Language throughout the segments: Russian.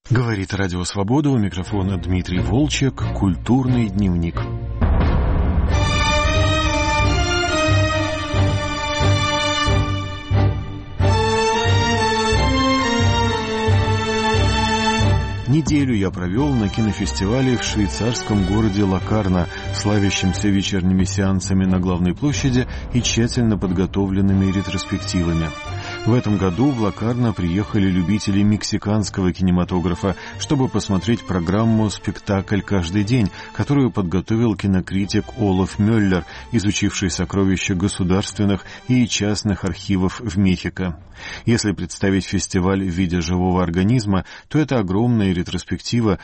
Говорит Радио Свобода, у микрофона Дмитрий Волчек, «Культурный дневник». Неделю я провел на кинофестивале в швейцарском городе Локарно, славящемся вечерними сеансами на главной площади и тщательно подготовленными ретроспективами. В этом году в Локарно приехали любители мексиканского кинематографа, чтобы посмотреть программу «Спектакль каждый день», которую подготовил кинокритик Олаф Мюллер, изучивший сокровища государственных и частных архивов в Мехико. Если представить фестиваль в виде живого организма, то это огромная ретроспектива,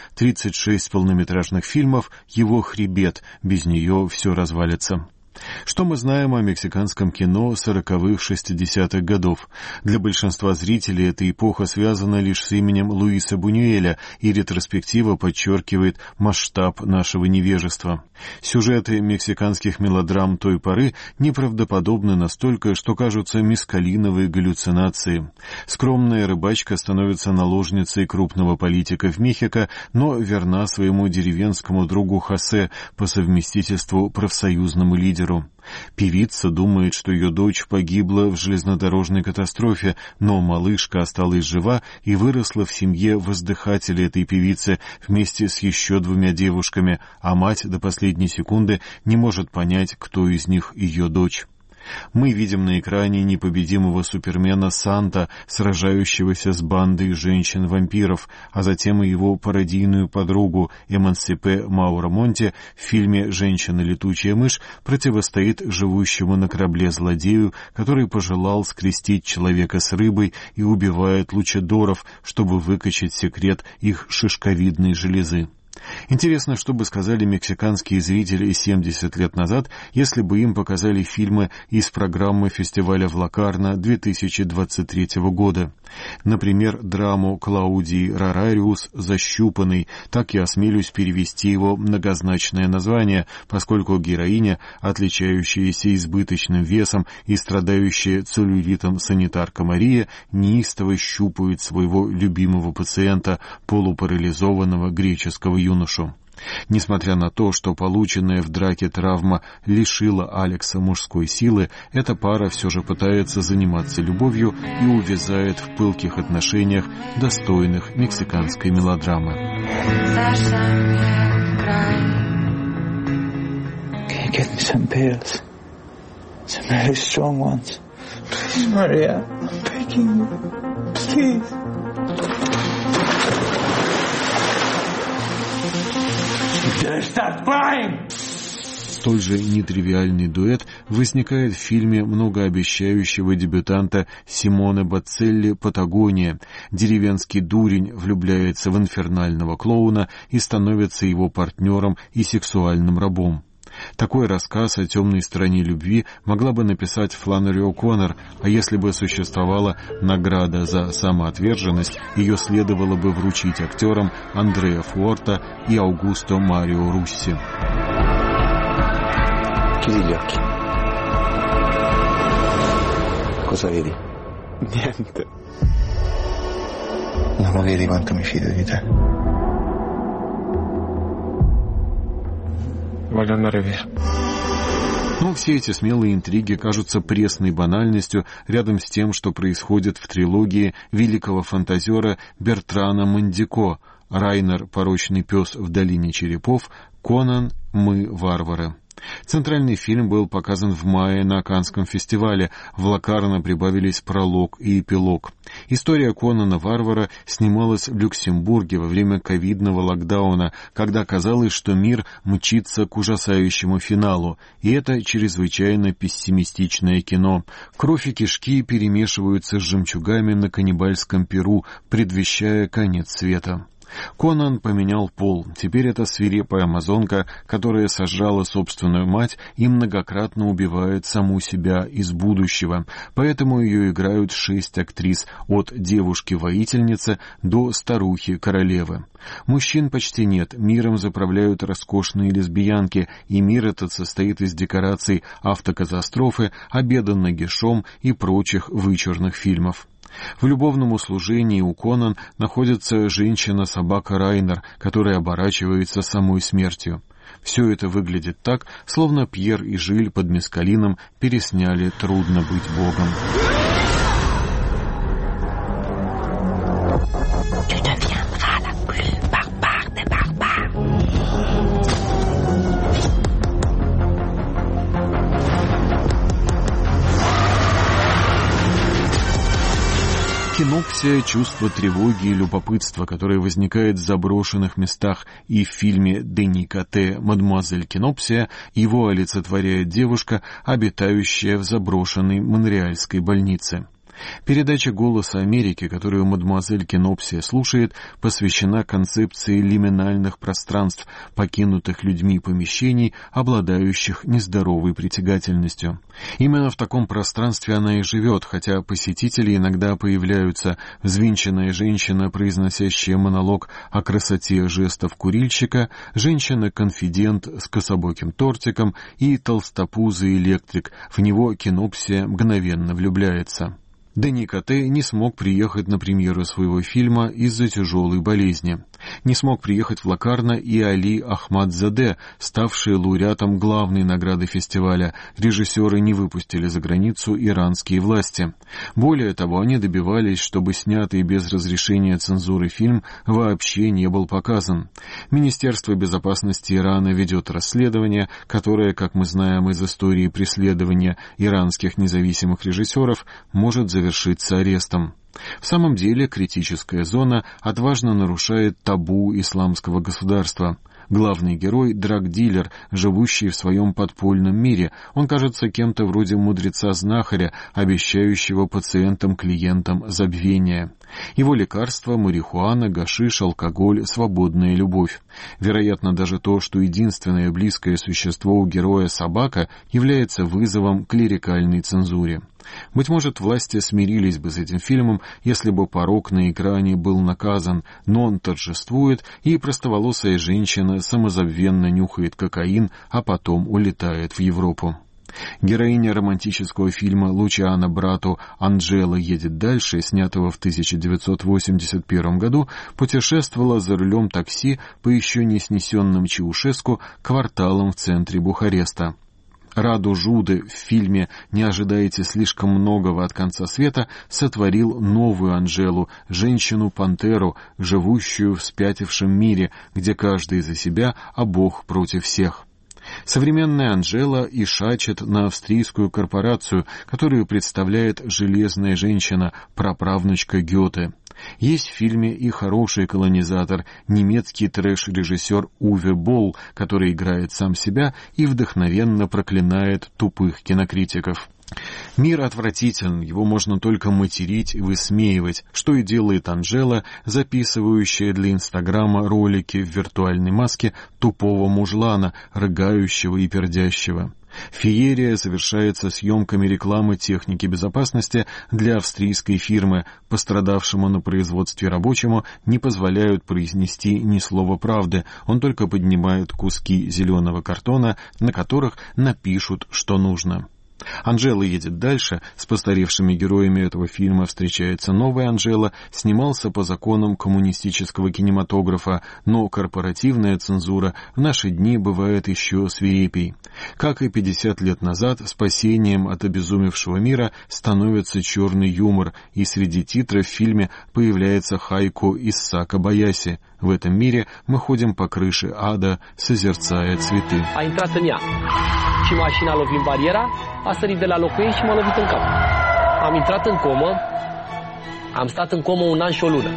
36 полнометражных фильмов, его хребет, без нее все развалится. Что мы знаем о мексиканском кино 40-х, 60-х годов? Для большинства зрителей эта эпоха связана лишь с именем Луиса Бунюэля, и ретроспектива подчеркивает масштаб нашего невежества. Сюжеты мексиканских мелодрам той поры неправдоподобны настолько, что кажутся мескалиновые галлюцинации. Скромная рыбачка становится наложницей крупного политика в Мехико, но верна своему деревенскому другу Хосе, по совместительству профсоюзному лидеру. Певица думает, что ее дочь погибла в железнодорожной катастрофе, но малышка осталась жива и выросла в семье воздыхателя этой певицы вместе с еще 2 девушками, а мать до последней секунды не может понять, кто из них ее дочь. Мы видим на экране непобедимого супермена Санта, сражающегося с бандой женщин-вампиров, а затем и его пародийную подругу Эмансипе Маура Монти в фильме «Женщина-летучая мышь» противостоит живущему на корабле злодею, который пожелал скрестить человека с рыбой и убивает лучедоров, чтобы выкачать секрет их шишковидной железы. Интересно, что бы сказали мексиканские зрители 70 лет назад, если бы им показали фильмы из программы фестиваля в Локарно 2023 года. Например, драму Клаудии Рарариус «Защупанный», так я осмелюсь перевести его многозначное название, поскольку героиня, отличающаяся избыточным весом и страдающая целлюлитом санитарка Мария, неистово щупает своего любимого пациента, полупарализованного греческого юношу. Несмотря на то, что полученная в драке травма лишила Алекса мужской силы, эта пара все же пытается заниматься любовью и увязает в пылких отношениях, достойных мексиканской мелодрамы. Столь же нетривиальный дуэт возникает в фильме многообещающего дебютанта Симоне Бацелли «Патагония». Деревенский дурень влюбляется в инфернального клоуна и становится его партнером и сексуальным рабом. Такой рассказ о темной стороне любви могла бы написать Фланнери О'Коннор, а если бы существовала награда за самоотверженность, ее следовало бы вручить актерам Андреа Фуорта и Аугусто Марио Русси. Chiudi gli occhi. Cosa vedi? Niente. Non lo vedi quanto mi fido di te? Voglio andare via. Но все эти смелые интриги кажутся пресной банальностью рядом с тем, что происходит в трилогии великого фантазера Бертрана Мандико «Райнер, порочный пес в долине черепов», «Конан, мы варвары». Центральный фильм был показан в мае на Каннском фестивале. В Локарно прибавились пролог и эпилог. История Конана Варвара снималась в Люксембурге во время ковидного локдауна, когда казалось, что мир мчится к ужасающему финалу. И это чрезвычайно пессимистичное кино. Кровь и кишки перемешиваются с жемчугами на каннибальском пиру, предвещая конец света. Конан поменял пол. Теперь это свирепая амазонка, которая сожрала собственную мать и многократно убивает саму себя из будущего. Поэтому ее играют 6 актрис, от девушки-воительницы до старухи-королевы. Мужчин почти нет, миром заправляют роскошные лесбиянки, и мир этот состоит из декораций автокатастрофы, обеда нагишом и прочих вычурных фильмов. В любовном услужении у Конан находится женщина-собака Райнер, которая оборачивается самой смертью. Все это выглядит так, словно Пьер и Жиль под мескалином пересняли «Трудно быть Богом». Кинопсия — чувство тревоги и любопытства, которое возникает в заброшенных местах, и в фильме Дени Кате «Мадемуазель Кинопсия» его олицетворяет девушка, обитающая в заброшенной монреальской больнице. Передача «Голоса Америки», которую мадемуазель Кинопсия слушает, посвящена концепции лиминальных пространств, покинутых людьми помещений, обладающих нездоровой притягательностью. Именно в таком пространстве она и живет, хотя посетители иногда появляются: взвинченная женщина, произносящая монолог о красоте жестов курильщика, женщина-конфидент с кособоким тортиком и толстопузый электрик. В него Кинопсия мгновенно влюбляется. Дени Кате не смог приехать на премьеру своего фильма из-за тяжелой болезни. Не смог приехать в Локарно и Али Ахмадзаде, ставший лауреатом главной награды фестиваля. Режиссеры не выпустили за границу иранские власти. Более того, они добивались, чтобы снятый без разрешения цензуры фильм вообще не был показан. Министерство безопасности Ирана ведет расследование, которое, как мы знаем из истории преследования иранских независимых режиссеров, может завершиться арестом. В самом деле, критическая зона отважно нарушает табу исламского государства. Главный герой — драг-дилер, живущий в своем подпольном мире. Он кажется кем-то вроде мудреца-знахаря, обещающего пациентам-клиентам забвение. Его лекарства — марихуана, гашиш, алкоголь, свободная любовь. Вероятно, даже то, что единственное близкое существо у героя — собака, является вызовом клерикальной цензуре. Быть может, власти смирились бы с этим фильмом, если бы порок на экране был наказан, но он торжествует, и простоволосая женщина самозабвенно нюхает кокаин, а потом улетает в Европу. Героиня романтического фильма Лучиано Братто «Анджела едет дальше», снятого в 1981 году, путешествовала за рулем такси по еще не снесенным Чаушеску кварталам в центре Бухареста. Раду Жуде в фильме «Не ожидайте слишком многого от конца света» сотворил новую Анжелу, женщину-пантеру, живущую в спятившем мире, где каждый за себя, а Бог против всех. Современная Анжела ишачит на австрийскую корпорацию, которую представляет железная женщина, праправнучка Гёте. Есть в фильме и хороший колонизатор, немецкий трэш-режиссер Уве Болл, который играет сам себя и вдохновенно проклинает тупых кинокритиков. Мир отвратителен, его можно только материть и высмеивать, что и делает Анжела, записывающая для Инстаграма ролики в виртуальной маске тупого мужлана, рыгающего и пердящего. Феерия завершается съемками рекламы техники безопасности для австрийской фирмы. Пострадавшему на производстве рабочему не позволяют произнести ни слова правды, он только поднимает куски зеленого картона, на которых напишут, что нужно. Анжела едет дальше. С постаревшими героями этого фильма встречается новая Анжела. Снимался по законам коммунистического кинематографа, но корпоративная цензура в наши дни бывает еще свирепей. Как и 50 лет назад, спасением от обезумевшего мира становится черный юмор, и среди титров в фильме появляется хайку Исаака Баяси. В этом мире мы ходим по крыше ада, созерцая цветы. Și mașina a lovit în bariera, a sărit de la locul ei și m-a lovit în cap. Am intrat în comă, am stat în comă 1 an și o lună.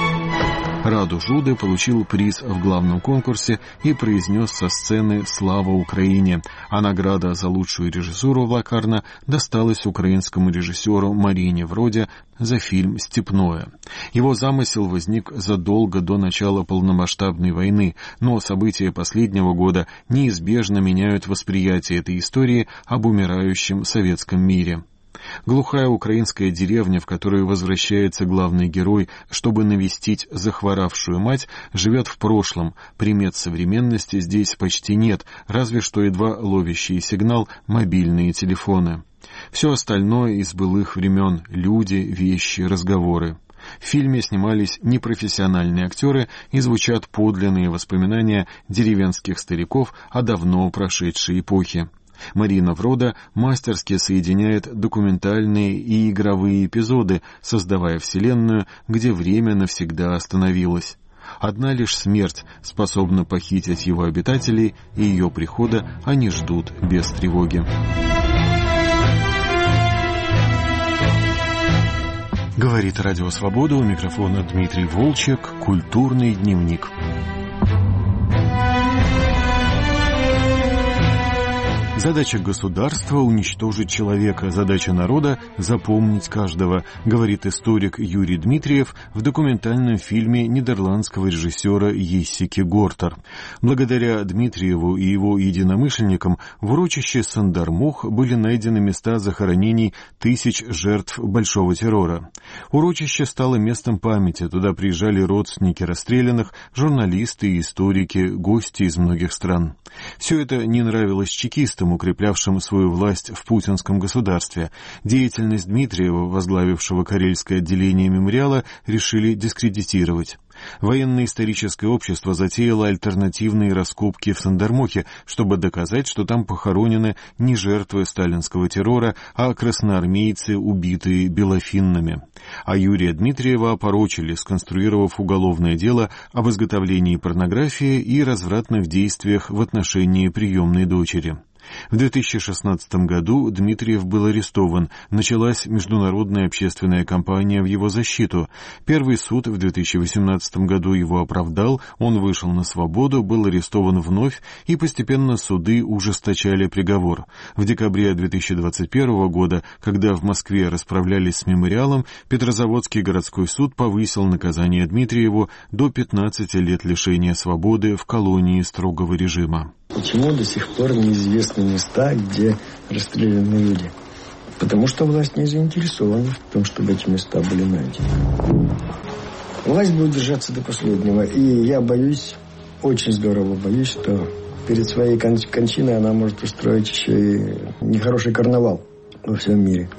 Раду Жуде получил приз в главном конкурсе и произнес со сцены «Слава Украине», а награда за лучшую режиссуру в Локарно досталась украинскому режиссеру Марине Вроде за фильм «Степное». Его замысел возник задолго до начала полномасштабной войны, но события последнего года неизбежно меняют восприятие этой истории об умирающем советском мире. Глухая украинская деревня, в которую возвращается главный герой, чтобы навестить захворавшую мать, живет в прошлом. Примет современности здесь почти нет, разве что едва ловящий сигнал мобильные телефоны. Все остальное из былых времен — люди, вещи, разговоры. В фильме снимались непрофессиональные актеры и звучат подлинные воспоминания деревенских стариков о давно прошедшей эпохе. Марина Врода мастерски соединяет документальные и игровые эпизоды, создавая вселенную, где время навсегда остановилось. Одна лишь смерть способна похитить его обитателей, и ее прихода они ждут без тревоги. Говорит Радио Свобода, у микрофона Дмитрий Волчек, «Культурный дневник». Задача государства — уничтожить человека, задача народа — запомнить каждого, говорит историк Юрий Дмитриев в документальном фильме нидерландского режиссера Ессики Гортер. Благодаря Дмитриеву и его единомышленникам в урочище Сандармох были найдены места захоронений тысяч жертв Большого террора. Урочище стало местом памяти, туда приезжали родственники расстрелянных, журналисты и историки, гости из многих стран. Все это не нравилось чекистам, укреплявшим свою власть в путинском государстве. Деятельность Дмитриева, возглавившего карельское отделение мемориала, решили дискредитировать. Военно-историческое общество затеяло альтернативные раскопки в Сандармохе, чтобы доказать, что там похоронены не жертвы сталинского террора, а красноармейцы, убитые белофиннами. А Юрия Дмитриева опорочили, сконструировав уголовное дело об изготовлении порнографии и развратных действиях в отношении приемной дочери. В 2016 году Дмитриев был арестован. Началась международная общественная кампания в его защиту. Первый суд в 2018 году его оправдал, он вышел на свободу, был арестован вновь, и постепенно суды ужесточали приговор. В декабре 2021 года, когда в Москве расправлялись с мемориалом, Петрозаводский городской суд повысил наказание Дмитриеву до 15 лет лишения свободы в колонии строгого режима. Почему до сих пор неизвестны места, где расстреляны люди? Потому что власть не заинтересована в том, чтобы эти места были найдены. Власть будет держаться до последнего. И я боюсь, очень здорово боюсь, что перед своей кончиной она может устроить еще и нехороший карнавал во всем мире.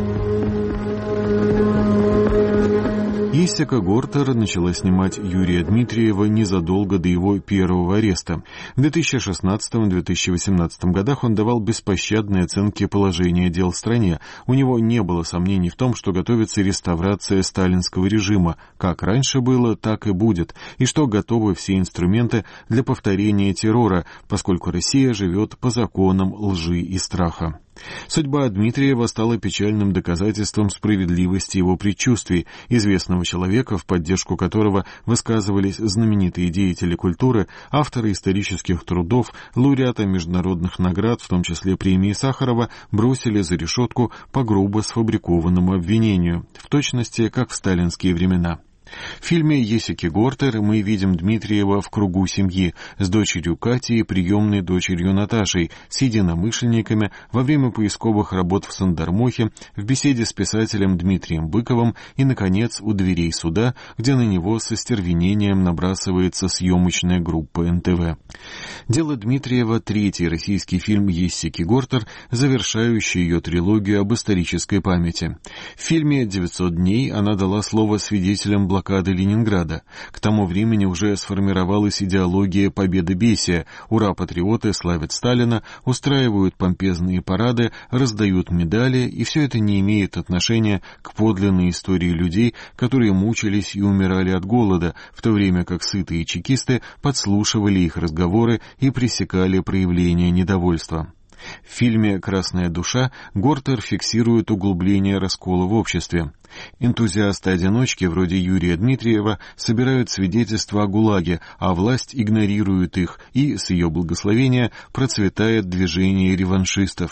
Ессика Гортер начала снимать Юрия Дмитриева незадолго до его первого ареста. В 2016-2018 годах он давал беспощадные оценки положения дел в стране. У него не было сомнений в том, что готовится реставрация сталинского режима. Как раньше было, так и будет. И что готовы все инструменты для повторения террора, поскольку Россия живет по законам лжи и страха. Судьба Дмитриева стала печальным доказательством справедливости его предчувствий, известного человека, в поддержку которого высказывались знаменитые деятели культуры, авторы исторических трудов, лауреаты международных наград, в том числе премии Сахарова, бросили за решетку по грубо сфабрикованному обвинению, в точности, как в сталинские времена. В фильме Ессики Гортер мы видим Дмитриева в кругу семьи с дочерью Катей и приемной дочерью Наташей, с единомышленниками во время поисковых работ в Сандармохе, в беседе с писателем Дмитрием Быковым и, наконец, у дверей суда, где на него со стервенением набрасывается съемочная группа НТВ. «Дело Дмитриева» — третий российский фильм Ессики Гортер, завершающий ее трилогию об исторической памяти. В фильме «900 дней» она дала слово свидетелям блокады Ленинграда. К тому времени уже сформировалась идеология победобесия. Ура-патриоты славят Сталина, устраивают помпезные парады, раздают медали, и все это не имеет отношения к подлинной истории людей, которые мучились и умирали от голода, в то время как сытые чекисты подслушивали их разговоры и пресекали проявления недовольства. В фильме «Красная душа» Гортер фиксирует углубление раскола в обществе. Энтузиасты-одиночки, вроде Юрия Дмитриева, собирают свидетельства о ГУЛАГе, а власть игнорирует их, и, с ее благословения, процветает движение реваншистов.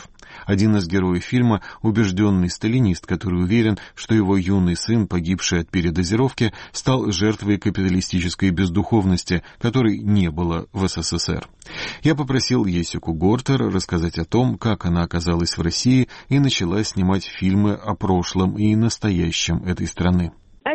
Один из героев фильма — убежденный сталинист, который уверен, что его юный сын, погибший от передозировки, стал жертвой капиталистической бездуховности, которой не было в СССР. Я попросил Есику Гортер рассказать о том, как она оказалась в России и начала снимать фильмы о прошлом и настоящем этой страны.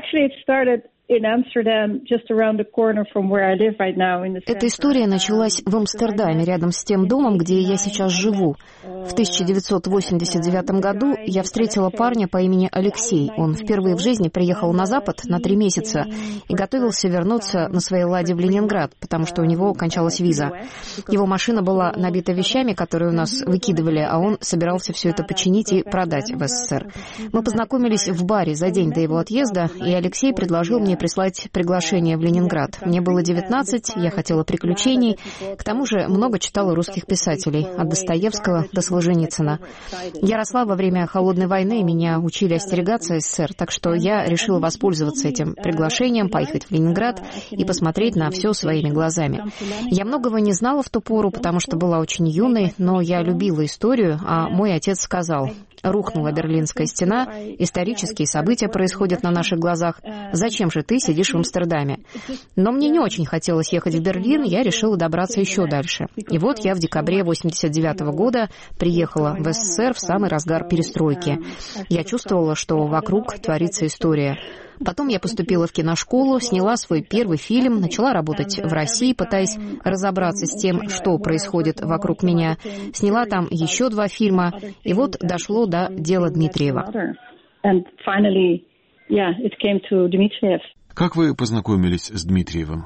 Эта история началась в Амстердаме, рядом с тем домом, где я сейчас живу. В 1989 году я встретила парня по имени Алексей. Он впервые в жизни приехал на Запад на 3 месяца и готовился вернуться на своей «Ладе» в Ленинград, потому что у него кончалась виза. Его машина была набита вещами, которые у нас выкидывали, а он собирался все это починить и продать в СССР. Мы познакомились в баре за день до его отъезда, и Алексей предложил мне прислать приглашение в Ленинград. Мне было 19, я хотела приключений, к тому же много читала русских писателей, от Достоевского до Солженицына. Я росла во время Холодной войны, меня учили остерегаться СССР, так что я решила воспользоваться этим приглашением, поехать в Ленинград и посмотреть на все своими глазами. Я многого не знала в ту пору, потому что была очень юной, но я любила историю, а мой отец сказал: рухнула Берлинская стена, исторические события происходят на наших глазах. Зачем же ты сидишь в Амстердаме? Но мне не очень хотелось ехать в Берлин, я решила добраться еще дальше. И вот я в декабре 1989 года приехала в СССР в самый разгар перестройки. Я чувствовала, что вокруг творится история. Потом я поступила в киношколу, сняла свой первый фильм, начала работать в России, пытаясь разобраться с тем, что происходит вокруг меня. Сняла там еще 2 фильма, и вот дошло до дела Дмитриева. Как вы познакомились с Дмитриевым?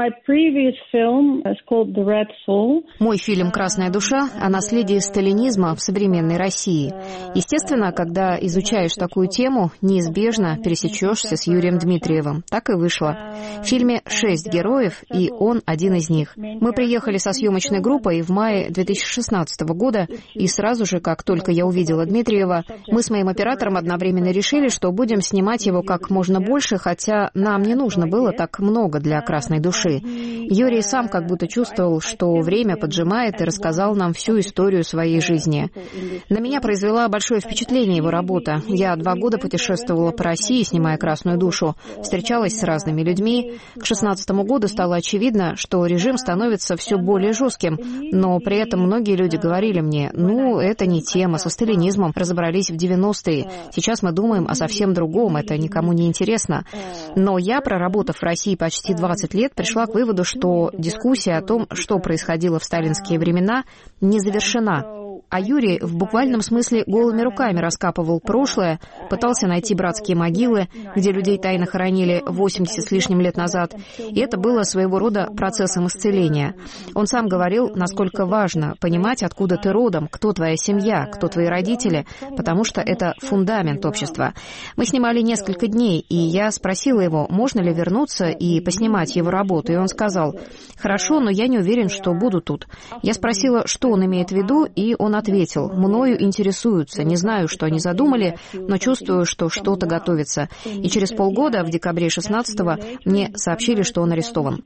Мой фильм «Красная душа» о наследии сталинизма в современной России. Естественно, когда изучаешь такую тему, неизбежно пересечешься с Юрием Дмитриевым. Так и вышло. В фильме 6 героев, и он один из них. Мы приехали со съемочной группой в мае 2016 года, и сразу же, как только я увидела Дмитриева, мы с моим оператором одновременно решили, что будем снимать его как можно больше, хотя нам не нужно было так много для «Красной души». Юрий сам как будто чувствовал, что время поджимает, и рассказал нам всю историю своей жизни. На меня произвела большое впечатление его работа. Я 2 года путешествовала по России, снимая «Красную душу», встречалась с разными людьми. К 2016 году стало очевидно, что режим становится все более жестким, но при этом многие люди говорили мне: это не тема, со сталинизмом разобрались в 90-е, сейчас мы думаем о совсем другом, это никому не интересно. Но я, проработав в России почти 20 лет, пришла к выводу, что дискуссия о том, что происходило в сталинские времена, не завершена. А Юрий в буквальном смысле голыми руками раскапывал прошлое, пытался найти братские могилы, где людей тайно хоронили 80 с лишним лет назад, и это было своего рода процессом исцеления. Он сам говорил, насколько важно понимать, откуда ты родом, кто твоя семья, кто твои родители, потому что это фундамент общества. Мы снимали несколько дней, и я спросила его, можно ли вернуться и поснимать его работу, и он сказал: «Хорошо, но я не уверен, что буду тут». Я спросила, что он имеет в виду, и он ответил: «Мною интересуются, не знаю, что они задумали, но чувствую, что что-то готовится». И через полгода, в декабре 16-го, мне сообщили, что он арестован.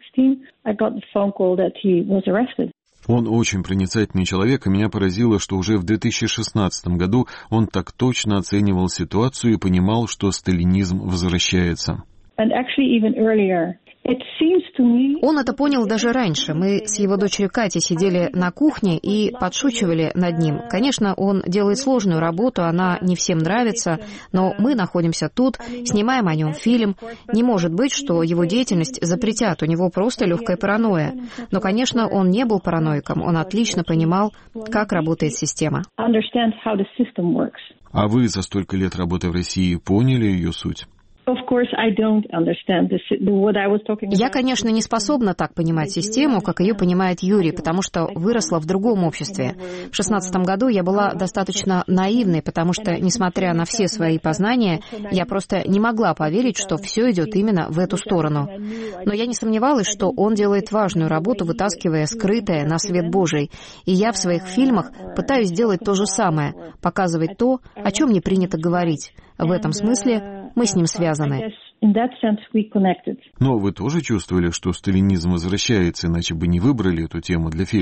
Он очень проницательный человек, и меня поразило, что уже в 2016 году он так точно оценивал ситуацию и понимал, что сталинизм возвращается. Он это понял даже раньше. Мы с его дочерью Катей сидели на кухне и подшучивали над ним. Конечно, он делает сложную работу, она не всем нравится, но мы находимся тут, снимаем о нем фильм. Не может быть, что его деятельность запретят, у него просто легкая паранойя. Но, конечно, он не был параноиком, он отлично понимал, как работает система. А вы за столько лет работы в России поняли ее суть? Я, конечно, не способна так понимать систему, как ее понимает Юрий, потому что выросла в другом обществе. В 2016 году я была достаточно наивной, потому что, несмотря на все свои познания, я просто не могла поверить, что все идет именно в эту сторону. Но я не сомневалась, что он делает важную работу, вытаскивая скрытое на свет Божий. И я в своих фильмах пытаюсь делать то же самое, показывать то, о чем не принято говорить. В этом смысле мы с ним связаны. Но вы тоже чувствовали, что сталинизм возвращается, иначе бы не выбрали эту тему для фильмов?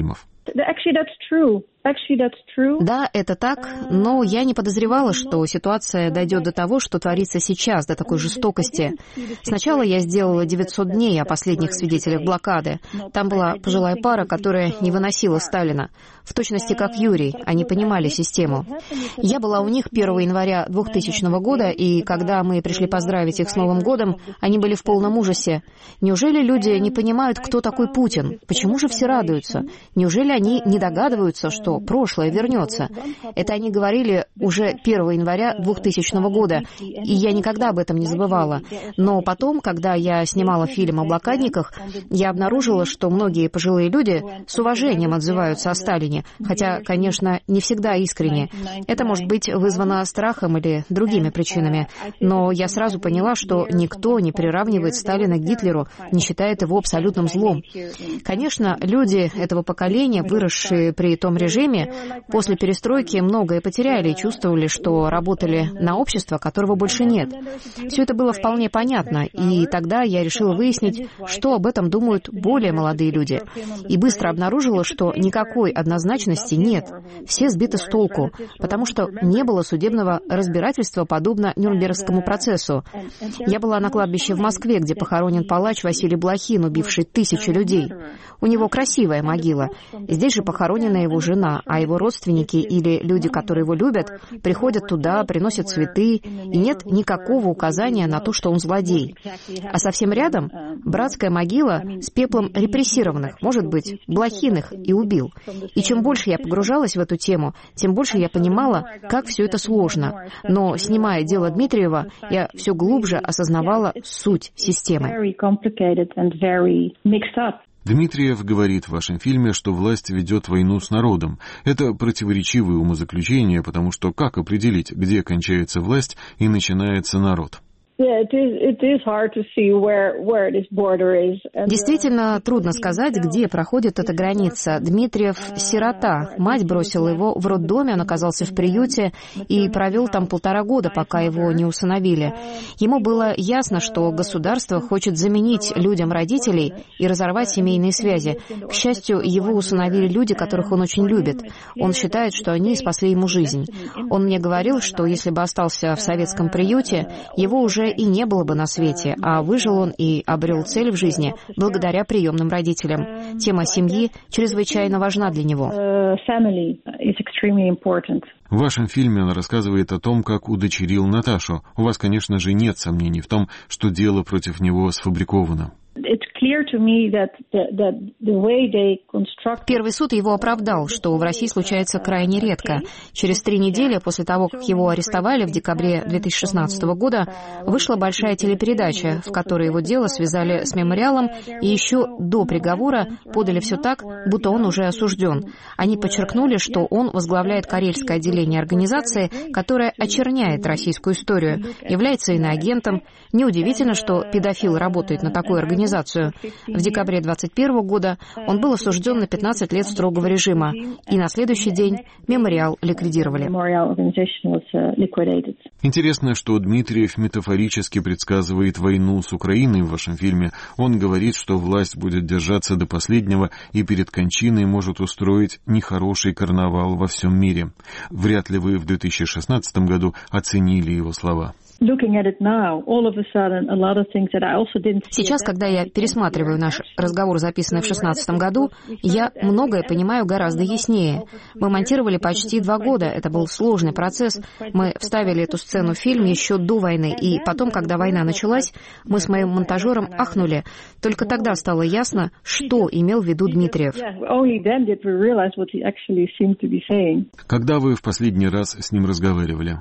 Да, это так, но я не подозревала, что ситуация дойдет до того, что творится сейчас, до такой жестокости. Сначала я сделала 900 дней о последних свидетелях блокады. Там была пожилая пара, которая не выносила Сталина. В точности как Юрий, они понимали систему. Я была у них 1 января 2000 года, и когда мы пришли поздравить их с Новым годом, они были в полном ужасе. Неужели люди не понимают, кто такой Путин? Почему же все радуются? Неужели они не догадываются, что прошлое вернется? Это они говорили уже 1 января 2000 года, и я никогда об этом не забывала. Но потом, когда я снимала фильм о блокадниках, я обнаружила, что многие пожилые люди с уважением отзываются о Сталине, хотя, конечно, не всегда искренне. Это может быть вызвано страхом или другими причинами. Но я сразу поняла, что никто не приравнивает Сталина к Гитлеру, не считает его абсолютным злом. Конечно, люди этого поколения, выросшие при том режиме, после перестройки многое потеряли и чувствовали, что работали на общество, которого больше нет. Все это было вполне понятно, и тогда я решила выяснить, что об этом думают более молодые люди. И быстро обнаружила, что никакой однозначности нет. Все сбиты с толку, потому что не было судебного разбирательства, подобно Нюрнбергскому процессу. Я была на кладбище в Москве, где похоронен палач Василий Блохин, убивший тысячи людей. У него красивая могила. Здесь же похоронена его жена, а его родственники или люди, которые его любят, приходят туда, приносят цветы, и нет никакого указания на то, что он злодей. А совсем рядом братская могила с пеплом репрессированных, может быть, Блохин их и убил. И чем больше я погружалась в эту тему, тем больше я понимала, как все это сложно. Но, снимая дело Дмитриева, я все глубже осознавала суть системы. Дмитриев говорит в вашем фильме, что власть ведет войну с народом. Это противоречивые умозаключения, потому что как определить, где кончается власть и начинается народ? Действительно, трудно сказать, где проходит эта граница. Дмитриев – сирота. Мать бросила его в роддоме, он оказался в приюте и провел там 1,5 года, пока его не усыновили. Ему было ясно, что государство хочет заменить людям родителей и разорвать семейные связи. К счастью, его усыновили люди, которых он очень любит. Он считает, что они спасли ему жизнь. Он мне говорил, что если бы остался в советском приюте, его уже и не было бы на свете, а выжил он и обрел цель в жизни благодаря приемным родителям. Тема семьи чрезвычайно важна для него. В вашем фильме он рассказывает о том, как удочерил Наташу. У вас, конечно же, нет сомнений в том, что дело против него сфабриковано. Первый суд его оправдал, что в России случается крайне редко. Через 3 недели после того, как его арестовали в декабре 2016 года, вышла большая телепередача, в которой его дело связали с мемориалом, и еще до приговора подали все так, будто он уже осужден. Они подчеркнули, что он возглавляет карельское отделение организации, которая очерняет российскую историю, является иноагентом. Неудивительно, что педофил работает на такую организацию. В декабре 2021 года он был осужден на 15 лет строгого режима, и на следующий день мемориал ликвидировали. Интересно, что Дмитриев метафорически предсказывает войну с Украиной в вашем фильме. Он говорит, что власть будет держаться до последнего и перед кончиной может устроить нехороший карнавал во всем мире. Вряд ли вы в 2016 году оценили его слова. Сейчас, когда я пересматриваю наш разговор, записанный в 2016 году, я многое понимаю гораздо яснее. Мы монтировали почти 2 года, это был сложный процесс. Мы вставили эту сцену в фильм еще до войны, и потом, когда война началась, мы с моим монтажером ахнули. Только тогда стало ясно, что имел в виду Дмитриев. Когда вы в последний раз с ним разговаривали?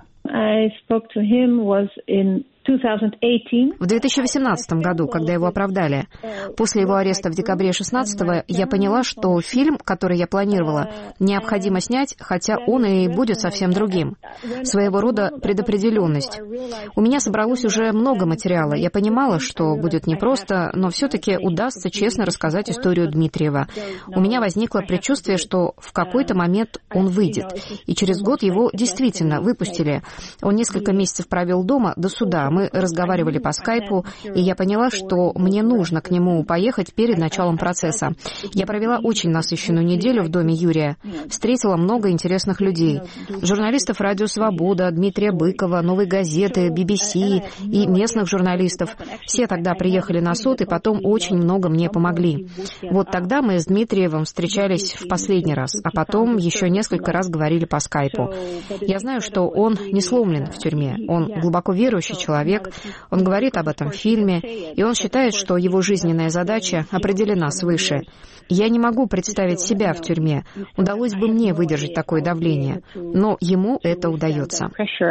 В 2018 году, когда его оправдали. После его ареста в декабре 2016-го я поняла, что фильм, который я планировала, необходимо снять, хотя он и будет совсем другим. Своего рода предопределенность. У меня собралось уже много материала. Я понимала, что будет непросто, но все-таки удастся честно рассказать историю Дмитриева. У меня возникло предчувствие, что в какой-то момент он выйдет. И через год его действительно выпустили. Он несколько месяцев провел дома до суда. Мы разговаривали по скайпу, и я поняла, что мне нужно к нему поехать перед началом процесса. Я провела очень насыщенную неделю в доме Юрия. Встретила много интересных людей. Журналистов «Радио Свобода», Дмитрия Быкова, «Новой газеты», BBC и местных журналистов. Все тогда приехали на суд и потом очень много мне помогли. Вот тогда мы с Дмитриевым встречались в последний раз, а потом еще несколько раз говорили по скайпу. Я знаю, что он не сломлен в тюрьме. Он глубоко верующий человек, он говорит об этом в фильме, и он считает, что его жизненная задача определена свыше. Я не могу представить себя в тюрьме. Удалось бы мне выдержать такое давление, но ему это удается.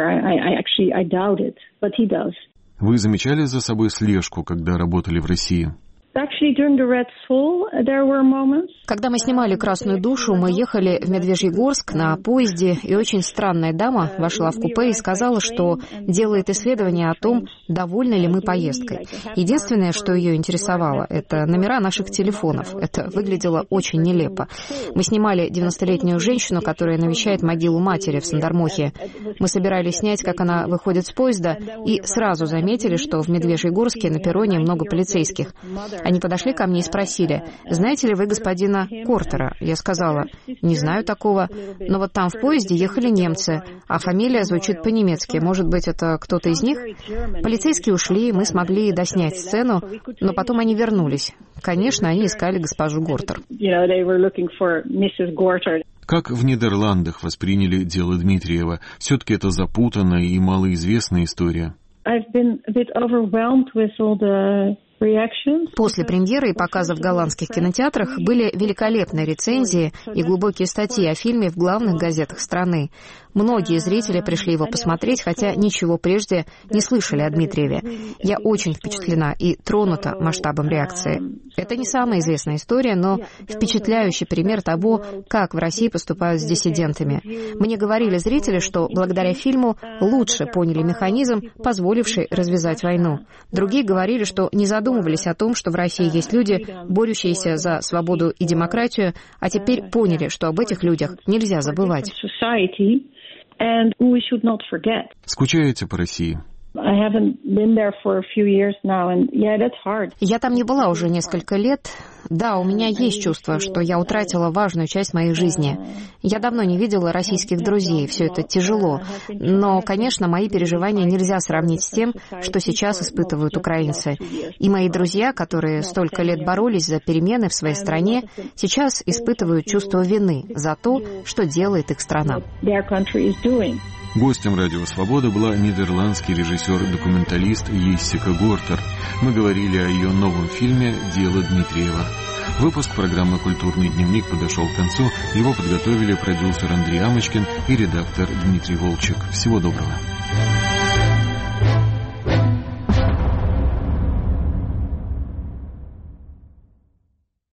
Вы замечали за собой слежку, когда работали в России? Когда мы снимали «Красную душу», мы ехали в Медвежьегорск на поезде, и очень странная дама вошла в купе и сказала, что делает исследование о том, довольны ли мы поездкой. Единственное, что ее интересовало, это номера наших телефонов. Это выглядело очень нелепо. Мы снимали 90-летнюю женщину, которая навещает могилу матери в Сандармохе. Мы собирались снять, как она выходит с поезда, и сразу заметили, что в Медвежьегорске на перроне много полицейских. Они подошли ко мне и спросили: «Знаете ли вы господина Кортера?» Я сказала: «Не знаю такого, но вот там в поезде ехали немцы, а фамилия звучит по-немецки. Может быть, это кто-то из них?» Полицейские ушли, мы смогли доснять сцену, но потом они вернулись. Конечно, они искали госпожу Гортер. Как в Нидерландах восприняли дело Дмитриева? Все-таки это запутанная и малоизвестная история. После премьеры и показа в голландских кинотеатрах были великолепные рецензии и глубокие статьи о фильме в главных газетах страны. Многие зрители пришли его посмотреть, хотя ничего прежде не слышали о Дмитриеве. Я очень впечатлена и тронута масштабом реакции. Это не самая известная история, но впечатляющий пример того, как в России поступают с диссидентами. Мне говорили зрители, что благодаря фильму лучше поняли механизм, позволивший развязать войну. Другие говорили, что не задумывались о том, что в России есть люди, борющиеся за свободу и демократию, а теперь поняли, что об этих людях нельзя забывать. Скучаете по России? Я там не была уже несколько лет. Да, у меня есть чувство, что я утратила важную часть моей жизни. Я давно не видела российских друзей, все это тяжело. Но, конечно, мои переживания нельзя сравнить с тем, что сейчас испытывают украинцы. И мои друзья, которые столько лет боролись за перемены в своей стране, сейчас испытывают чувство вины за то, что делает их страна. Гостем «Радио Свобода» была нидерландский режиссер-документалист Ессика Гортер. Мы говорили о ее новом фильме «Дело Дмитриева». Выпуск программы «Культурный дневник» подошел к концу. Его подготовили продюсер Андрей Амочкин и редактор Дмитрий Волчек. Всего доброго.